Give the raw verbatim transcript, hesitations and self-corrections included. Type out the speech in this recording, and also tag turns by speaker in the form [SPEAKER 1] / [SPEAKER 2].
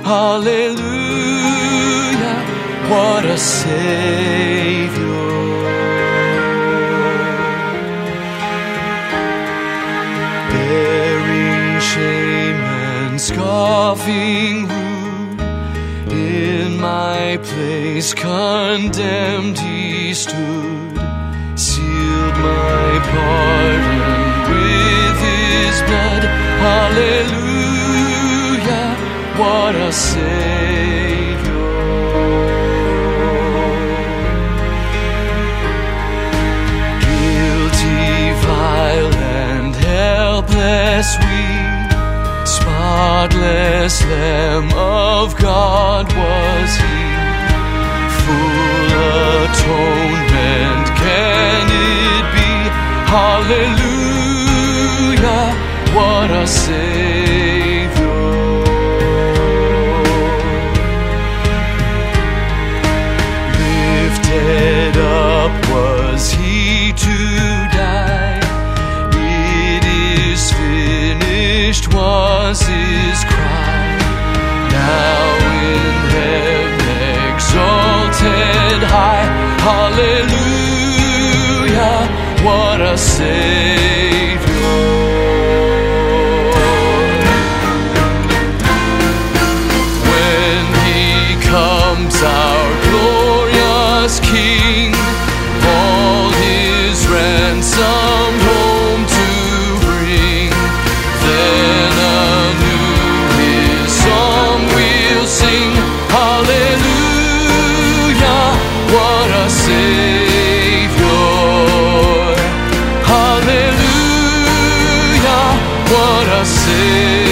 [SPEAKER 1] Hallelujah, what a Savior. Bearing shame and scoffing rude, in my place condemned he stood, sealed my pardon with his blood. Hallelujah, what a Savior. Guilty, vile, and helpless we, spotless Lamb of God was he. Full atonement can it be? Hallelujah, what a Savior. Lifted up was he to die. It is finished was his cry. Now in heaven exalted high. Hallelujah, what a Savior. When he comes, our glorious King, all his ransom home to bring, then anew his song we'll sing. Hallelujah, what a Savior. Hallelujah, what a Savior.